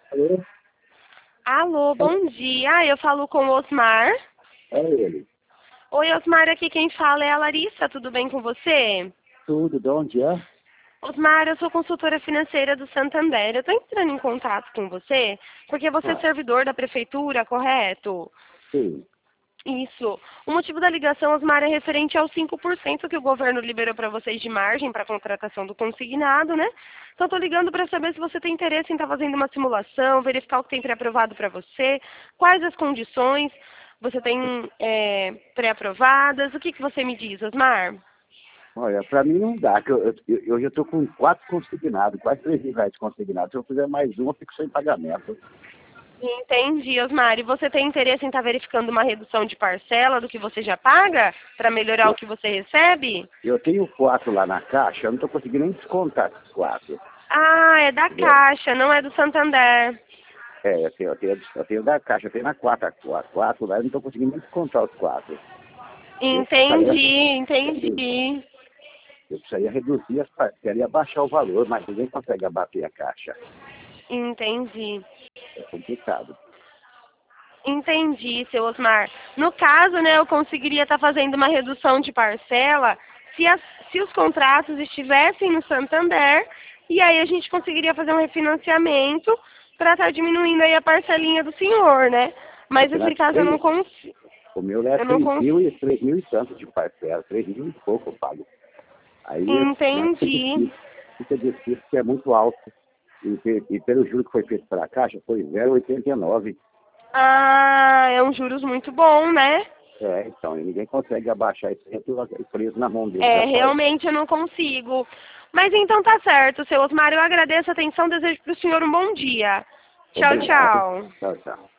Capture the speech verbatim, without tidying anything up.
Alô? Alô, bom dia. Eu falo com o Osmar. É ele. Oi, Osmar, aqui quem fala é a Larissa. Tudo bem com você? Tudo, de onde é? Osmar, eu sou consultora financeira do Santander. Eu estou entrando em contato com você porque você é Ah, servidor da prefeitura, correto? sim. Isso. O motivo da ligação, Osmar, é referente aos cinco por cento que o governo liberou para vocês de margem para a contratação do consignado, né? Então, estou ligando para saber se você tem interesse em estar fazendo uma simulação, verificar o que tem pré-aprovado para você, quais as condições você tem é, pré-aprovadas. O que, que você me diz, Osmar? Olha, para mim não dá, que eu, eu, eu já estou com quatro consignados, quase três mil reais consignados. Se eu fizer mais um, eu fico sem pagamento. Entendi, Osmar. E você tem interesse em estar verificando uma redução de parcela do que você já paga para melhorar o Eu, que você recebe? eu tenho quatro lá na caixa, eu não estou conseguindo nem descontar esses quatro. Ah, é da Entendeu? Caixa, não é do Santander. É, eu tenho, eu, tenho, eu tenho da caixa, eu tenho na quatro, a quatro, quatro lá, eu não estou conseguindo nem descontar os quatro. Eu precisaria, Entendi, redu- entendi. eu precisaria reduzir as parcelas e abaixar o valor, mas ninguém consegue abater a caixa. Entendi. É complicado. Entendi, seu Osmar. No caso, né, eu conseguiria estar fazendo uma redução de parcela se, as- se os contratos estivessem no Santander e aí a gente conseguiria fazer um refinanciamento para estar diminuindo aí a parcelinha do senhor, né? Mas Porque nesse nós caso eu não três, consigo. o meu é Eu não três consigo. mil e três mil e tanto de parcela, três mil e pouco eu pago. Aí né, fica Entendi. difícil, fica difícil porque é muito alto. E, pe- e pelo juro que foi feito para a Caixa foi zero vírgula oitenta e nove. Ah, é um juros muito bom, né? É, então, e ninguém consegue abaixar isso, eu estou preso na mão dele, É, rapaz. realmente eu não consigo. Mas então tá certo, seu Osmar. Eu agradeço a atenção. Desejo para o senhor um bom dia. Tchau, Obrigado. tchau. Tchau, tchau.